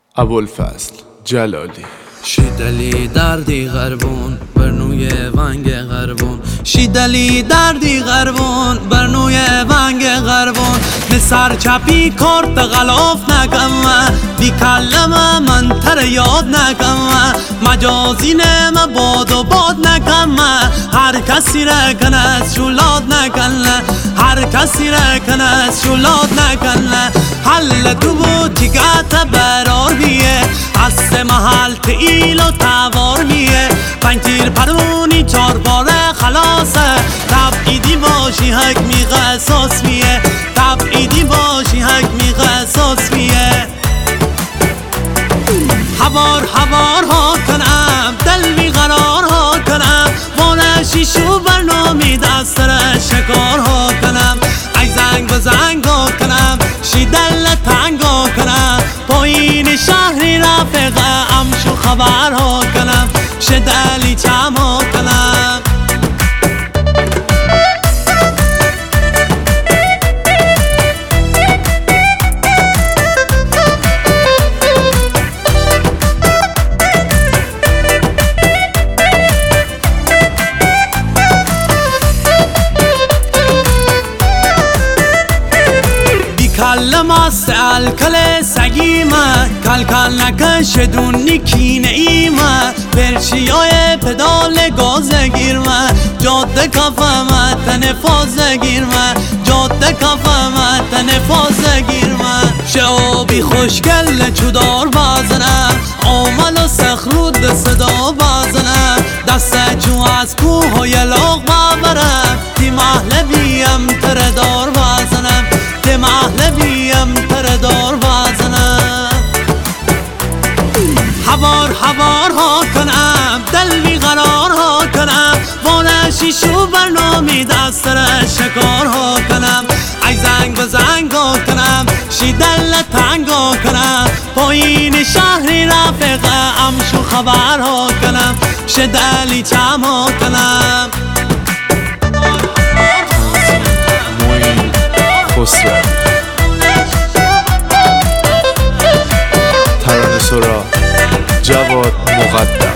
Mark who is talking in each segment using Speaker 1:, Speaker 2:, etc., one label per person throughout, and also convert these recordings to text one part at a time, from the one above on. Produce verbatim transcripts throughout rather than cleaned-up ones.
Speaker 1: ابوالفضل جلالی.
Speaker 2: شیدلی دردی غربون برنوی ونگ غربون، شیدلی دردی غربون برنوی ونگ غربون. نسر چپی کارت غلاف نکم بی کلمه من تر یاد نکم، مجازی نم باد و باد نکم، هر کسی را کنست شولاد نکن، هر کسی را کنست شولاد نکن. حل تو بود تیگت برار بیه هست محل تیل و توار میه، پنج تیر پرونی چار باره خلاصه، تبعیدی باشی حک می قصاص میه، تبعیدی باشی حک می قصاص میه. حوار حوار ها کنم دل بی قرار ها کنم، وانه شیشو برنامی دستر شکار ها کنم، ای زنگ به زنگ ها کنم شیدل تنگ ها کنم، پایین شهری رفقه امشو خبر ها کنم، شدلی چم ها کنم. کلم است الکل سگیمه، کل کل نکشدونی کینه ایمه، پرچیای پدال گازه گیرمه، جاده کفمه تنفازه گیرمه، جاده کفمه تنفازه گیرمه. شعبی خوشگل چودار بازنه، آمل و سخرود صدا بازنه، دست جو از کوه و یلاق ببرم، تی محله بیم تردار بازنم، تی محله بیم تردار بازنم. حوار حوار ها کنم دل بی قرار ها کنم، وانه شیشو برنامی دستر شکار ها کنم، ای زنگ به زنگ ها کنم شیدل تنگ ها کنم، پایین شهری رفقه امشو خبر ها کنم، شدلی چم ها کنم.
Speaker 1: خسرو ترانه سرا جواد مقدم.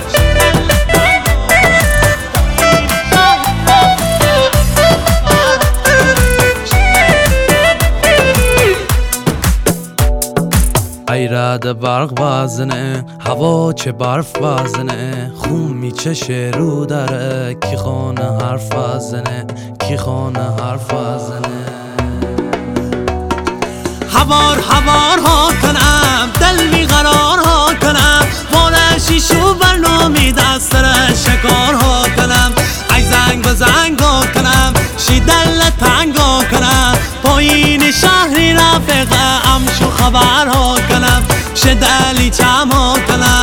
Speaker 2: ای رد برق بازنه هوا چه برف بازنه، خون میچشه رو داره کی خانه حرف بازنه، کی خانه حرف بازنه. حوار حوار ها کنم دل بی قرار ها کنم، وانه شیشو برنامی دستر شکار ها کنم، ای زنگ به زنگ ها کنم شیدل تنگ ها کنم، پایین شهری رفقه امشو خبر ها کنم، شدلی چم ها کنم.